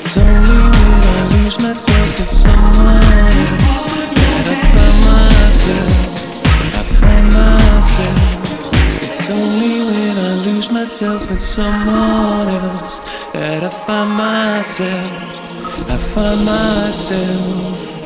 It's only when I lose myself with someone else that I find myself. I find myself. It's only when I lose myself with someone else that I find myself. I find myself.